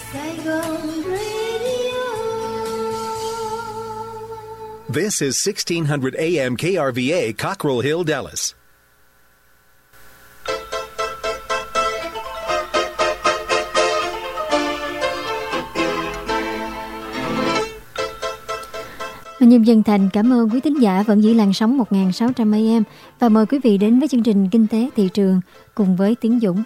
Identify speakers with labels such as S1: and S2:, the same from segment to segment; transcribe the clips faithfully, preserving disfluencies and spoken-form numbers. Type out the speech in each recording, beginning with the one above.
S1: Saigon Radio.
S2: This is sixteen hundred A M K R V A, Cockrell Hill, Dallas.
S3: Nhân dân thành cảm ơn quý thính giả vẫn giữ làn sóng một nghìn sáu trăm A M và mời quý vị đến với chương trình Kinh tế thị trường cùng với Tiến Dũng.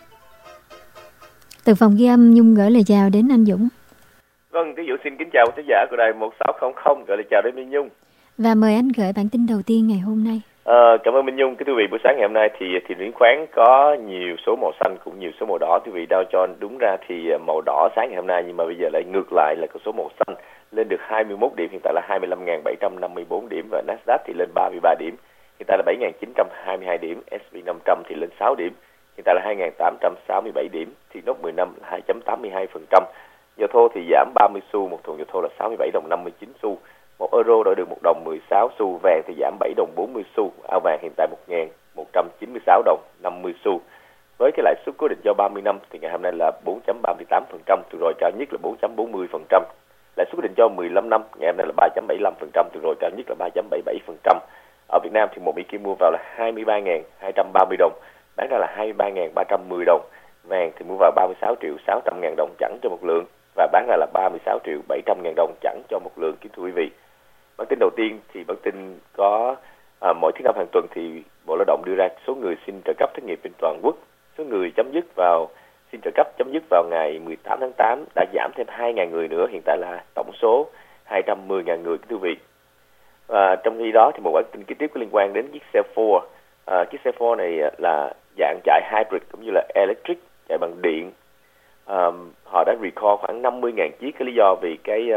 S3: Từ phòng ghi âm, Nhung gửi lời chào đến anh Dũng.
S4: Vâng, Tiến Dũng xin kính chào quý thính giả của đài một sáu không không, gửi lời chào đến Minh Nhung.
S3: Và mời anh gửi bản tin đầu tiên ngày hôm nay.
S4: À, cảm ơn Minh Nhung. Cái quý vị, buổi sáng ngày hôm nay thì thị trường chứng khoán có nhiều số màu xanh cũng nhiều số màu đỏ. Quý vị, Dow Jones đúng ra thì màu đỏ sáng ngày hôm nay, nhưng mà bây giờ lại ngược lại là có số màu xanh, lên được hai mươi mốt điểm, hiện tại là hai mươi lăm nghìn bảy trăm năm mươi bốn điểm, và Nasdaq thì lên ba mươi ba điểm, hiện tại là bảy nghìn chín trăm hai mươi hai điểm, ét and pê năm trăm thì lên sáu điểm, hiện tại là hai nghìn tám trăm sáu mươi bảy điểm, thì nốt mười năm là hai phẩy tám mươi hai phần trăm. Dầu thô thì giảm ba mươi xu, một thùng dầu thô là sáu mươi bảy đồng năm mươi chín xu. Một euro đổi được một đồng mười sáu xu, vàng thì giảm bảy đồng bốn mươi xu, ao vàng hiện tại một nghìn một trăm chín mươi sáu đồng năm mươi xu. Với cái lãi suất cố định cho ba mươi năm thì ngày hôm nay là bốn phẩy ba mươi tám phần trăm, từ rồi cao nhất là bốn phẩy bốn mươi phần trăm. Lãi suất cố định cho mười lăm năm ngày hôm nay là ba phẩy bảy mươi lăm phần trăm, từ rồi cao nhất là ba phẩy bảy mươi bảy phần trăm. Ở Việt Nam thì một Mỹ Kim mua vào là hai mươi ba nghìn hai trăm ba mươi đồng, bán ra là hai mươi ba nghìn ba trăm mười đồng. Vàng thì mua vào ba mươi sáu triệu sáu trăm ngàn đồng chẵn cho một lượng, và bán ra là ba mươi sáu triệu bảy trăm ngàn đồng chẵn cho một lượng, kính thưa quý vị. Bản tin đầu tiên thì bản tin có à, mỗi thứ năm hàng tuần thì Bộ Lao động đưa ra số người xin trợ cấp thất nghiệp trên toàn quốc. Số người chấm dứt vào xin trợ cấp chấm dứt vào ngày mười tám tháng tám đã giảm thêm hai nghìn người nữa, hiện tại là tổng số hai trăm mười nghìn người, kính thưa quý vị. Và trong khi đó thì một bản tin kế tiếp có liên quan đến chiếc xe Ford. À, chiếc xe Ford này là dạng chạy hybrid cũng như là electric, chạy bằng điện. À, họ đã recall khoảng năm mươi nghìn chiếc, cái lý do vì cái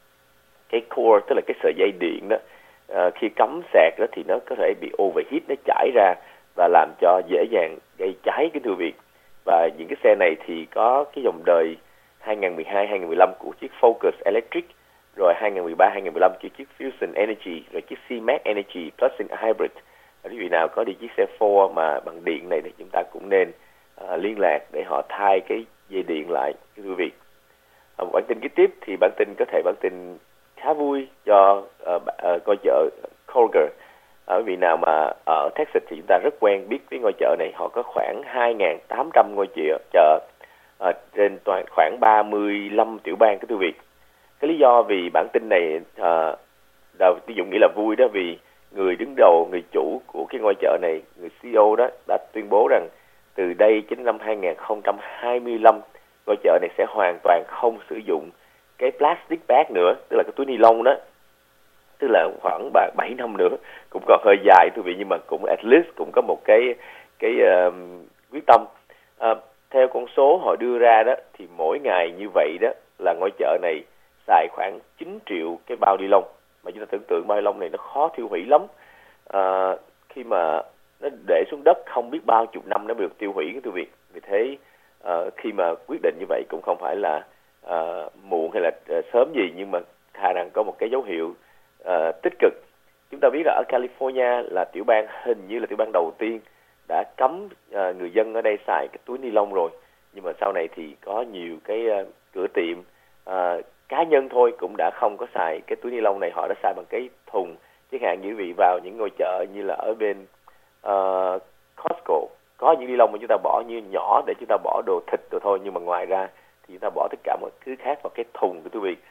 S4: cái core, tức là cái sợi dây điện đó, à, khi cắm sạc đó thì nó có thể bị overheat, nó chảy ra và làm cho dễ dàng gây cháy, kính thưa quý vị. Và những cái xe này thì có cái dòng đời hai nghìn mười hai hai nghìn mười lăm của chiếc Focus Electric, rồi hai nghìn mười ba hai nghìn mười lăm của chiếc Fusion Energy, rồi chiếc C-Max Energy Plus Hybrid. Quý vị nào có đi chiếc xe Ford mà bằng điện này thì chúng ta cũng nên uh, liên lạc để họ thay cái dây điện lại, quý vị. Uh, bản tin kế tiếp thì bản tin có thể bản tin khá vui cho uh, uh, ngôi chợ Kroger. Ở quý vị nào mà ở Texas thì chúng ta rất quen biết với ngôi chợ này. Họ có khoảng hai nghìn tám trăm ngôi chợ, chợ uh, trên toàn khoảng ba mươi lăm tiểu bang, quý vị. Cái lý do vì bản tin này uh, đầu tiêu dụng nghĩ là vui đó, vì người đứng đầu, người chủ của cái ngôi chợ này, người xê e ô đó đã tuyên bố rằng từ đây đến năm hai nghìn không trăm hai mươi lăm, ngôi chợ này sẽ hoàn toàn không sử dụng cái plastic bag nữa, tức là cái túi ni lông đó. Tức là khoảng bảy năm nữa, cũng còn hơi dài thưa quý vị, nhưng mà cũng at least cũng có một cái cái uh, quyết tâm. Uh, theo con số họ đưa ra đó thì mỗi ngày như vậy đó là ngôi chợ này xài khoảng chín triệu cái bao ni lông. Mà chúng ta tưởng tượng bao ni lông này nó khó tiêu hủy lắm. À, khi mà nó để xuống đất không biết bao chục năm nó mới được tiêu hủy, cái thưa quý vị. Vì thế à, khi mà quyết định như vậy cũng không phải là à, muộn hay là à, sớm gì, nhưng mà khả năng có một cái dấu hiệu à, tích cực. Chúng ta biết là ở California là tiểu bang, hình như là tiểu bang đầu tiên đã cấm à, người dân ở đây xài cái túi ni lông rồi. Nhưng mà sau này thì có nhiều cái à, cửa tiệm à, cá nhân thôi cũng đã không có xài cái túi ni lông này, họ đã xài bằng cái thùng. Chẳng hạn như vị vào những ngôi chợ như là ở bên uh, Costco, có những ni lông mà chúng ta bỏ như nhỏ để chúng ta bỏ đồ thịt rồi thôi, nhưng mà ngoài ra thì chúng ta bỏ tất cả mọi thứ khác vào cái thùng của quý vị.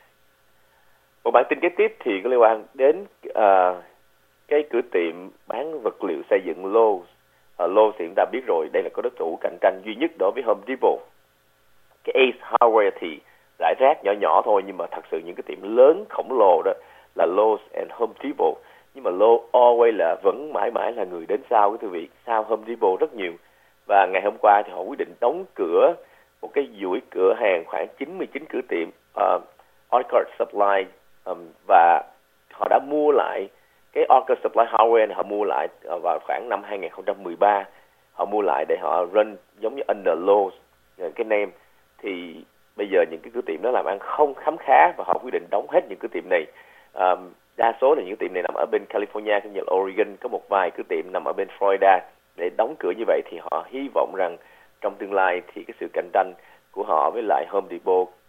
S4: Một bản tin kế tiếp thì có liên quan đến uh, cái cửa tiệm bán vật liệu xây dựng Lowe's. Uh, Lowe's thì chúng ta biết rồi, đây là có đối thủ cạnh tranh duy nhất đối với Home Depot. Cái Ace Hardware thì rải rác nhỏ nhỏ thôi, nhưng mà thật sự những cái tiệm lớn khổng lồ đó là Lowe's and Home Depot. Nhưng mà Lowe's always là vẫn mãi mãi là người đến sau, cái quý vị, sau Home Depot rất nhiều. Và ngày hôm qua thì họ quyết định đóng cửa một cái chuỗi cửa hàng khoảng chín mươi chín cửa tiệm uh, Orchard Supply, um, và họ đã mua lại cái Orchard Supply Hardware này, họ mua lại uh, vào khoảng năm hai nghìn không trăm mười ba. Họ mua lại để họ run giống như under Lowe's, cái name. Thì bây giờ những cái cửa tiệm đó làm ăn không khấm khá và họ quyết định đóng hết những cửa tiệm này. Um, đa số là những tiệm này nằm ở bên California cũng như là Oregon, có một vài cửa tiệm nằm ở bên Florida. Để đóng cửa như vậy thì họ hy vọng rằng trong tương lai thì cái sự cạnh tranh của họ với lại Home Depot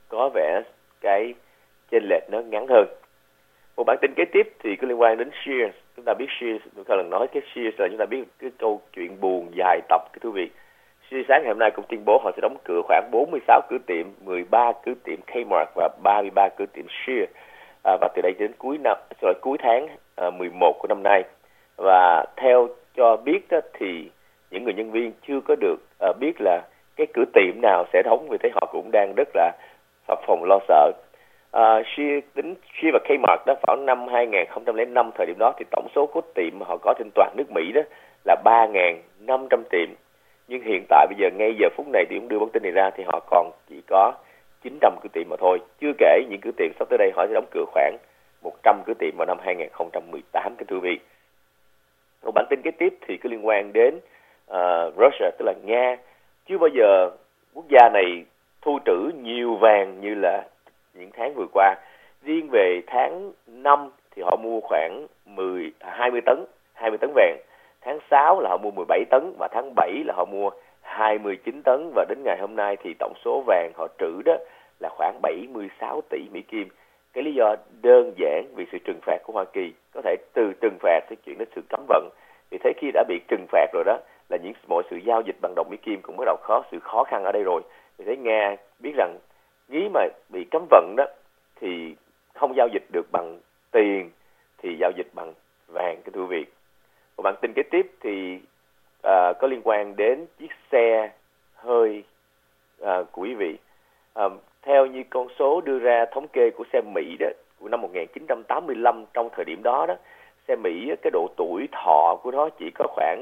S4: có vẻ cái chênh lệch nó ngắn hơn. Một bản tin kế tiếp thì có liên quan đến Shears. Chúng ta biết Shears, tôi có lần nói cái Shears là chúng ta biết cái câu chuyện buồn dài tập cái thú vị. Shears sáng ngày hôm nay cũng tuyên bố họ sẽ đóng cửa khoảng bốn mươi sáu cửa tiệm, mười ba cửa tiệm Kmart và ba mươi ba cửa tiệm Shears à, và từ đây đến cuối năm, rồi cuối tháng à, mười một của năm nay. Và theo cho biết đó, thì những người nhân viên chưa có được uh, biết là cái cửa tiệm nào sẽ đóng, vì thế họ cũng đang rất là phập phồng lo sợ. Uh, Shears tính Shears và Kmart đó vào năm hai không không năm, thời điểm đó thì tổng số của tiệm họ có trên toàn nước Mỹ đó là ba nghìn năm trăm tiệm. Nhưng hiện tại bây giờ ngay giờ phút này thì cũng đưa bản tin này ra thì họ còn chỉ có chín trăm cửa tiệm mà thôi. Chưa kể những cửa tiệm sắp tới đây họ sẽ đóng cửa khoảng một trăm cửa tiệm vào năm hai không một tám cái thú vị. Một bản tin kế tiếp thì có liên quan đến uh, Russia, tức là Nga. Chưa bao giờ quốc gia này thu trữ nhiều vàng như là những tháng vừa qua. Riêng về tháng năm thì họ mua khoảng mười, hai mươi tấn, hai mươi tấn vàng. Tháng sáu là họ mua mười bảy tấn và tháng bảy là họ mua hai mươi chín tấn, và đến ngày hôm nay thì tổng số vàng họ trữ đó là khoảng bảy mươi sáu tỷ Mỹ Kim. Cái lý do đơn giản vì sự trừng phạt của Hoa Kỳ, có thể từ trừng phạt sẽ chuyển đến sự cấm vận. Vì thế khi đã bị trừng phạt rồi đó là những mọi sự giao dịch bằng đồng Mỹ Kim cũng bắt đầu có sự khó khăn ở đây rồi. Vì thế Nga biết rằng nghĩ mà bị cấm vận đó thì không giao dịch được bằng tiền thì giao dịch bằng vàng, cái thưa vị. Một bản tin kế tiếp thì à, có liên quan đến chiếc xe hơi à, của quý vị. À, theo như con số đưa ra thống kê của xe Mỹ đó của năm một nghìn chín trăm tám mươi lăm, trong thời điểm đó đó xe Mỹ cái độ tuổi thọ của nó chỉ có khoảng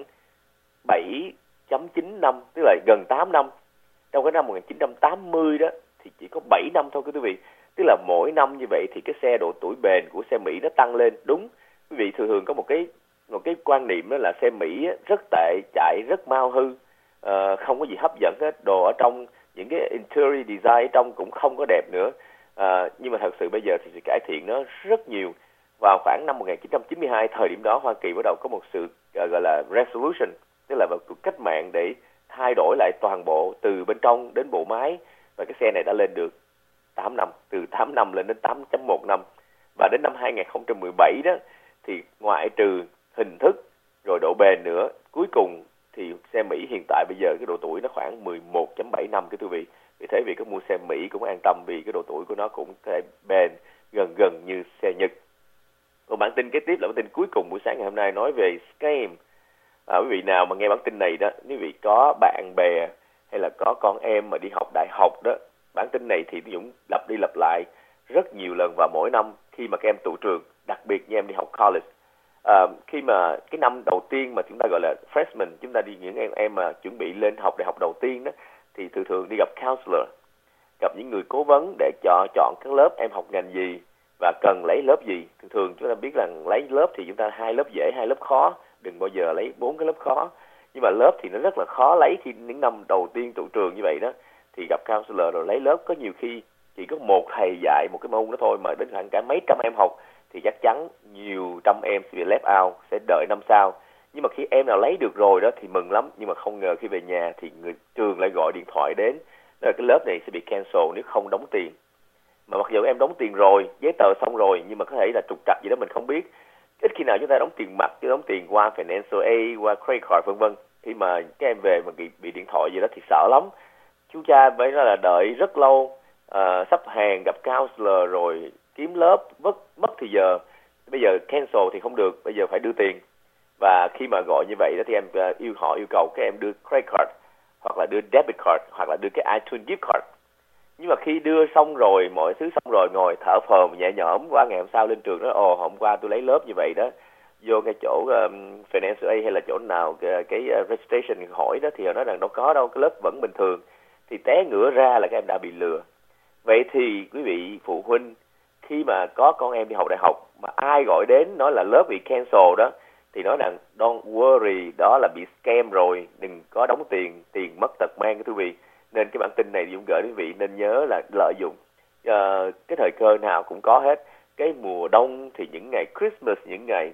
S4: bảy phẩy chín năm, tức là gần tám năm. Trong cái năm một nghìn chín trăm tám mươi đó thì chỉ có bảy năm thôi quý vị. Tức là mỗi năm như vậy thì cái xe độ tuổi bền của xe Mỹ nó tăng lên. Đúng, quý vị thường thường có một cái một cái quan niệm đó là xe Mỹ rất tệ, chạy rất mau hư, à, không có gì hấp dẫn hết, đồ ở trong những cái interior design ở trong cũng không có đẹp nữa. À, nhưng mà thật sự bây giờ thì sự cải thiện nó rất nhiều. Vào khoảng năm một nghìn chín trăm chín mươi hai, thời điểm đó Hoa Kỳ bắt đầu có một sự uh, gọi là resolution, tức là một cuộc cách mạng để thay đổi lại toàn bộ từ bên trong đến bộ máy, và cái xe này đã lên được tám năm, từ tám năm lên đến tám phẩy một năm. Và đến năm hai không một bảy đó thì ngoại trừ hình thức rồi độ bền nữa, cuối cùng thì xe Mỹ hiện tại bây giờ cái độ tuổi nó khoảng mười một phẩy bảy năm cái thưa vị. Vì thế vì có mua xe Mỹ cũng an tâm vì cái độ tuổi của nó cũng có thể bền gần gần như xe Nhật. Một bản tin kế tiếp là bản tin cuối cùng buổi sáng ngày hôm nay nói về scam. À, quý vị nào mà nghe bản tin này đó, quý vị có bạn bè hay là có con em mà đi học đại học đó, bản tin này thì Dũng lặp đi lặp lại rất nhiều lần vào mỗi năm khi mà các em tụ trường, đặc biệt như em đi học college. À, khi mà cái năm đầu tiên mà chúng ta gọi là freshman, chúng ta đi những em em mà chuẩn bị lên học đại học đầu tiên đó, thì thường thường đi gặp counselor, gặp những người cố vấn để cho chọn các lớp em học ngành gì và cần lấy lớp gì. Thường thường chúng ta biết là lấy lớp thì chúng ta hai lớp dễ, hai lớp khó, đừng bao giờ lấy bốn cái lớp khó. Nhưng mà lớp thì nó rất là khó lấy khi những năm đầu tiên tụ trường như vậy đó, thì gặp counselor rồi lấy lớp có nhiều khi chỉ có một thầy dạy một cái môn đó thôi mà đến khoảng cả mấy trăm em học, thì chắc chắn nhiều trăm em sẽ bị left out, sẽ đợi năm sau. Nhưng mà khi em nào lấy được rồi đó thì mừng lắm, nhưng mà không ngờ khi về nhà thì người trường lại gọi điện thoại đến, đó là cái lớp này sẽ bị cancel nếu không đóng tiền. Mà mặc dù em đóng tiền rồi, giấy tờ xong rồi, nhưng mà có thể là trục trặc gì đó mình không biết. Ít khi nào chúng ta đóng tiền mặt, chứ đóng tiền qua financial aid, qua credit card vân vân. Khi mà các em về mà bị, bị điện thoại gì đó thì sợ lắm. Chú cha phải nói là đợi rất lâu, uh, sắp hàng, gặp counselor rồi kiếm lớp, mất mất thì giờ. Bây giờ cancel thì không được, bây giờ phải đưa tiền. Và khi mà gọi như vậy đó thì em uh, yêu họ yêu cầu các em đưa credit card, hoặc là đưa debit card, hoặc là đưa cái iTunes gift card. Nhưng mà khi đưa xong rồi, mọi thứ xong rồi, ngồi thở phào nhẹ nhõm qua ngày hôm sau lên trường đó, ồ hôm qua tôi lấy lớp như vậy đó, vô cái chỗ um, financial aid hay là chỗ nào cái, cái uh, registration hỏi đó thì họ nói rằng đâu có đâu, cái lớp vẫn bình thường, thì té ngửa ra là các em đã bị lừa. Vậy thì quý vị phụ huynh khi mà có con em đi học đại học mà ai gọi đến nói là lớp bị cancel đó thì nói rằng don't worry, đó là bị scam rồi, đừng có đóng tiền, tiền mất tật mang cái quý vị. Nên cái bản tin này Dũng gửi đến quý vị nên nhớ là lợi dụng uh, cái thời cơ nào cũng có hết. Cái mùa đông thì những ngày Christmas, những ngày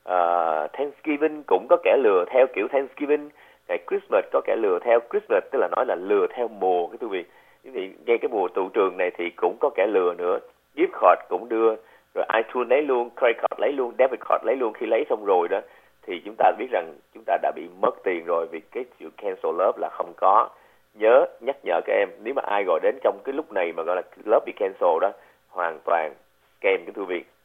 S4: uh, Thanksgiving cũng có kẻ lừa theo kiểu Thanksgiving, ngày Christmas có kẻ lừa theo Christmas, tức là nói là lừa theo mùa cái quý vị. Quý vị ngay cái mùa tụ trường này thì cũng có kẻ lừa nữa, gift card cũng đưa, rồi iTunes lấy luôn, credit card lấy luôn, debit card lấy luôn. Khi lấy xong rồi đó thì chúng ta biết rằng chúng ta đã bị mất tiền rồi, vì cái sự cancel lớp là không có. Nhớ nhắc nhở các em, nếu mà ai gọi đến trong cái lúc này mà gọi là lớp bị cancel đó, hoàn toàn scam cái thư viện.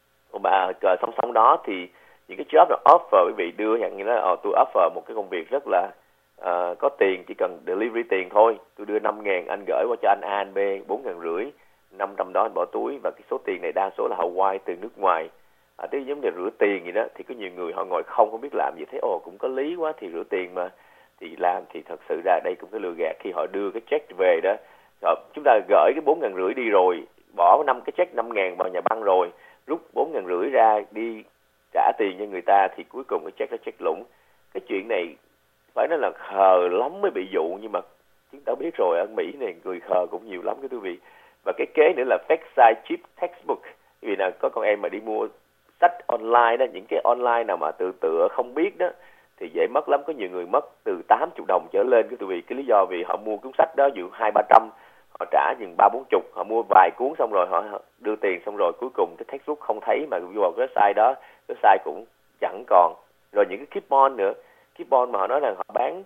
S4: Mà song song đó thì những cái job là offer quý vị đưa, nhận như là oh, tôi offer một cái công việc rất là uh, có tiền, chỉ cần delivery tiền thôi, tôi đưa năm ngàn, anh gửi qua cho anh A, anh B bốn ngàn rưỡi, năm trăm đó anh bỏ túi, và cái số tiền này đa số là họ quay từ nước ngoài. À, tức giống như rửa tiền vậy đó, thì có nhiều người họ ngồi không không biết làm gì, thấy ồ cũng có lý quá thì rửa tiền mà, thì làm, thì thật sự ra đây cũng cái lừa gạt. Khi họ đưa cái check về đó, rồi chúng ta gửi cái bốn ngàn rưỡi đi rồi, bỏ năm cái check năm ngàn vào nhà băng rồi, rút bốn ngàn rưỡi ra đi trả tiền cho người ta, thì cuối cùng cái check nó check lũng. Cái chuyện này phải nói là khờ lắm mới bị dụ, nhưng mà chúng ta biết rồi, ở Mỹ này người khờ cũng nhiều lắm cái quý vị. Và cái kế nữa là fake size cheap textbook. Vì là có con em mà đi mua sách online đó, những cái online nào mà tự tựa không biết đó thì dễ mất lắm. Có nhiều người mất từ tám mươi đồng trở lên cái quý vị. Cái lý do vì họ mua cuốn sách đó dụ hai ba trăm, họ trả chừng ba bốn chục, họ mua vài cuốn xong rồi họ đưa tiền, xong rồi cuối cùng cái textbook không thấy, mà vô vào cái website đó, cái website cũng chẳng còn. Rồi những cái coupon nữa, coupon mà họ nói là họ bán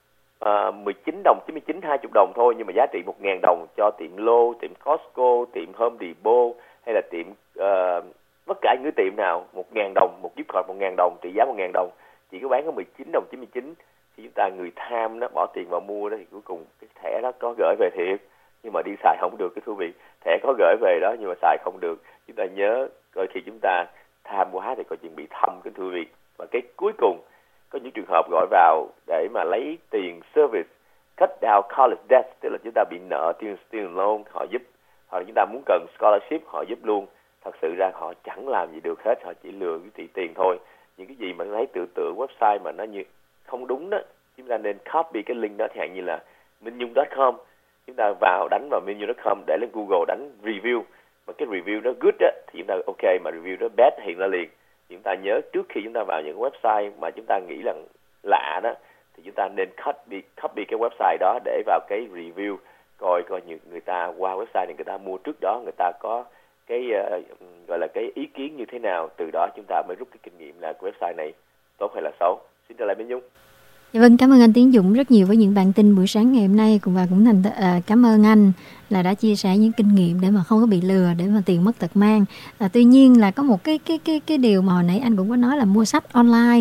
S4: uh, mười chín đồng chín mươi chín, hai mươi đồng thôi, nhưng mà giá trị một ngàn đồng cho tiệm Lô, tiệm Costco, tiệm Home Depot hay là tiệm uh, tất cả những tiệm nào, một ngàn đồng, một gift card một ngàn đồng, trị giá một ngàn đồng, chỉ có bán có mười chín đồng chín mươi chín. Thì chúng ta người tham đó bỏ tiền vào mua đó, thì cuối cùng cái thẻ đó có gửi về thiệt, nhưng mà đi xài không được cái thú vị. Thẻ có gửi về đó nhưng mà xài không được. Chúng ta nhớ coi, khi chúng ta tham quá thì coi chừng bị thâm cái thú vị. Và cái cuối cùng có những trường hợp gọi vào để mà lấy tiền service, cut down college debt, tức là chúng ta bị nợ tiền student loan, họ giúp, hoặc là chúng ta muốn cần scholarship họ giúp luôn. Thật sự ra họ chẳng làm gì được hết, họ chỉ lừa cái tỷ tiền thôi. Những cái gì mà lấy tự tựa website mà nó như không đúng đó, chúng ta nên copy cái link đó, chẳng như là minh nhung chấm com. Chúng ta vào đánh vào minh nhung chấm com, để lên Google đánh review, mà cái review đó good đó thì chúng ta ok, mà review đó bad hiện ra liền. Chúng ta nhớ trước khi chúng ta vào những website mà chúng ta nghĩ là lạ đó, thì chúng ta nên copy, copy cái website đó để vào cái review, coi coi những người ta qua website này người ta mua trước đó, người ta có cái uh, gọi là cái ý kiến như thế nào, từ đó chúng ta mới rút cái kinh nghiệm là cái website này tốt hay là xấu. Xin trở lại Minh Nhung.
S3: Dạ vâng, cảm ơn anh Tiến Dũng rất nhiều với những bản tin buổi sáng ngày hôm nay, cùng và cũng thành uh, cảm ơn anh là đã chia sẻ những kinh nghiệm để mà không có bị lừa, để mà tiền mất tật mang. À, tuy nhiên là có một cái cái cái cái điều mà hồi nãy anh cũng có nói là mua sách online.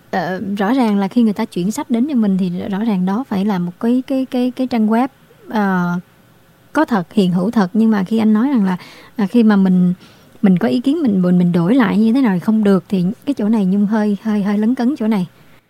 S3: Uh, rõ ràng là khi người ta chuyển sách đến cho mình thì rõ ràng đó phải là một cái cái cái cái trang web uh, có thật, hiện hữu thật. Nhưng mà khi anh nói rằng là à, khi mà mình mình có ý kiến mình mình mình đổi lại như thế nào thì không được, thì cái chỗ này Nhung hơi hơi hơi lấn cấn chỗ này.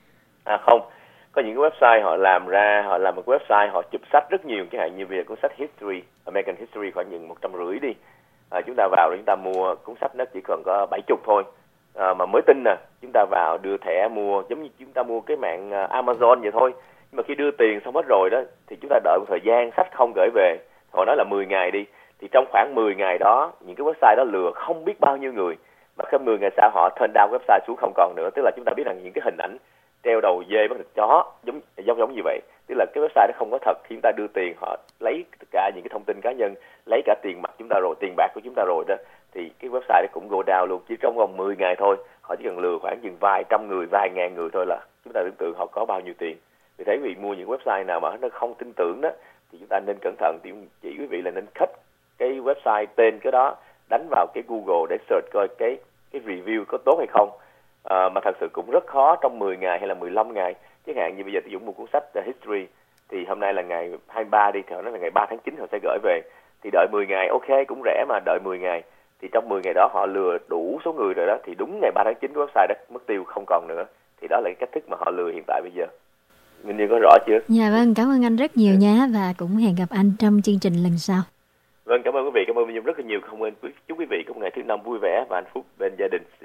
S4: À không, có những cái website họ làm ra, họ làm một website họ chụp sách rất nhiều, chẳng hạn như về cuốn sách History, American History khoảng chừng một trăm rưỡi đi. À, chúng ta vào để chúng ta mua cuốn sách nó chỉ còn có bảy chục thôi. À, mà mới tin nè, chúng ta vào đưa thẻ mua giống như chúng ta mua cái mạng Amazon vậy thôi. Nhưng mà khi đưa tiền xong hết rồi đó thì chúng ta đợi một thời gian sách không gửi về. Họ nói là mười ngày đi, thì trong khoảng mười ngày đó những cái website đó lừa không biết bao nhiêu người, mà khi mười ngày sau họ turn down website xuống không còn nữa. Tức là chúng ta biết rằng những cái hình ảnh treo đầu dê bắt thịt chó giống giống giống như vậy, tức là cái website đó không có thật. Khi chúng ta đưa tiền họ lấy tất cả những cái thông tin cá nhân, lấy cả tiền mặt chúng ta rồi, tiền bạc của chúng ta rồi đó, thì cái website đó cũng go down luôn. Chỉ trong vòng mười ngày thôi, họ chỉ cần lừa khoảng chừng vài trăm người, vài ngàn người thôi là chúng ta tưởng tượng họ có bao nhiêu tiền. Vì thế vì mua những website nào mà nó không tin tưởng đó thì chúng ta nên cẩn thận. Thì chỉ quý vị là nên cut cái website tên cái đó, đánh vào cái Google để search coi cái cái review có tốt hay không. À, mà thật sự cũng rất khó trong mười ngày hay là mười lăm ngày. Chẳng hạn như bây giờ tôi dùng một cuốn sách uh, History, thì hôm nay là ngày hai mươi ba đi, thì họ nói là ngày ba tháng chín họ sẽ gửi về. Thì đợi mười ngày, ok cũng rẻ mà, đợi mười ngày. Thì trong mười ngày đó họ lừa đủ số người rồi đó, thì đúng ngày ba tháng chín cái website đó mất tiêu không còn nữa. Thì đó là cái cách thức mà họ lừa hiện tại bây giờ. Minh Như có rõ chưa?
S3: Dạ vâng, cảm ơn anh rất nhiều nhé, và cũng hẹn gặp anh trong chương trình lần sau.
S4: Vâng, cảm ơn quý vị, cảm ơn Minh Nhung rất là nhiều. Không quên chúc quý vị có một ngày thứ năm vui vẻ và hạnh phúc bên gia đình.